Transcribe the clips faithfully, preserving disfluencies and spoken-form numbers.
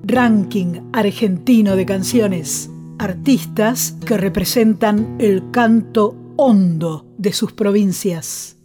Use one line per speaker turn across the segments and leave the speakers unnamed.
Ranking argentino de canciones. Artistas que representan el canto hondo de sus provincias.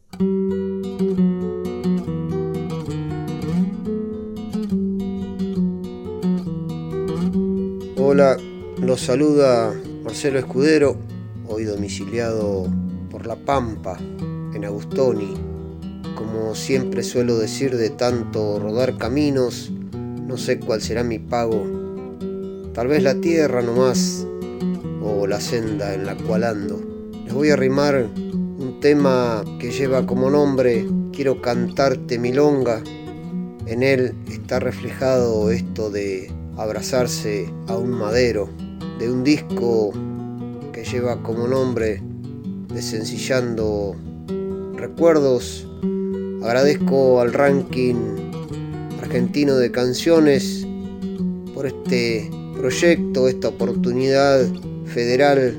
Hola, los saluda Marcelo Escudero, hoy domiciliado por La Pampa, en Agustoni. Como siempre suelo decir, de tanto rodar caminos, no sé cuál será mi pago. Tal vez la tierra nomás, o la senda en la cual ando. Les voy a arrimar un tema que lleva como nombre Quiero cantarte milonga. En él está reflejado esto de abrazarse a un madero, de un disco que lleva como nombre Desencillando Recuerdos. Agradezco al Ranking Argentino de Canciones por este proyecto, esta oportunidad federal.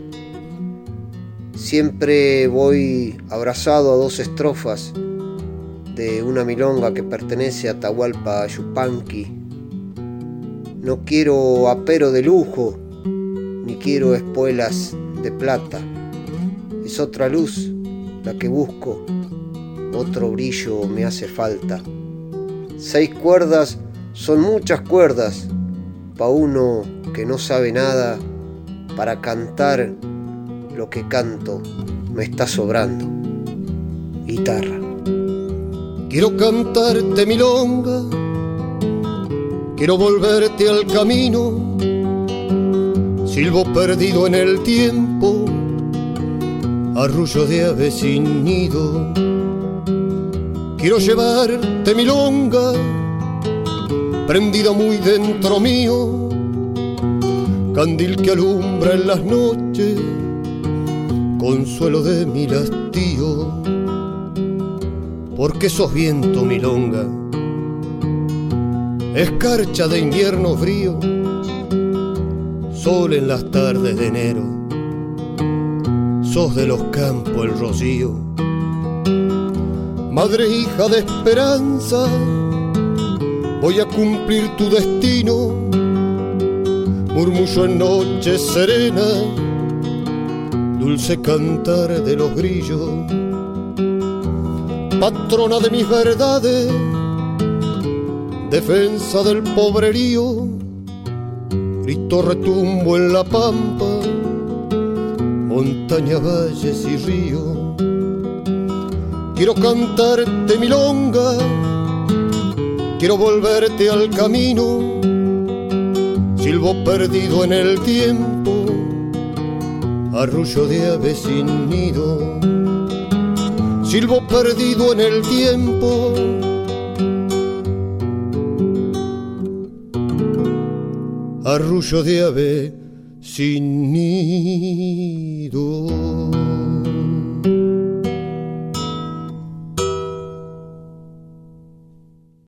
Siempre voy abrazado a dos estrofas de una milonga que pertenece a Atahualpa Yupanqui. No quiero apero de lujo, ni quiero espuelas de plata. Es otra luz la que busco, otro brillo me hace falta. Seis cuerdas son muchas cuerdas, pa' uno que no sabe nada. Para cantar lo que canto me está sobrando. Guitarra.
Quiero cantarte milonga, quiero volverte al camino, silbo perdido en el tiempo, arrullo de ave sin nido. Quiero llevarte milonga, prendida muy dentro mío, candil que alumbra en las noches, consuelo de mi hastío. Porque sos viento milonga, escarcha de invierno frío, sol en las tardes de enero, sos de los campos el rocío. Madre hija de esperanza, voy a cumplir tu destino, murmullo en noche serena, dulce cantar de los grillos. Patrona de mis verdades, defensa del pobrerío, grito retumbo en la pampa, montaña, valles y río. Quiero cantarte milonga, quiero volverte al camino, silbo perdido en el tiempo, arrullo de ave sin nido. Silbo perdido en el tiempo, arrullo de ave sin nido.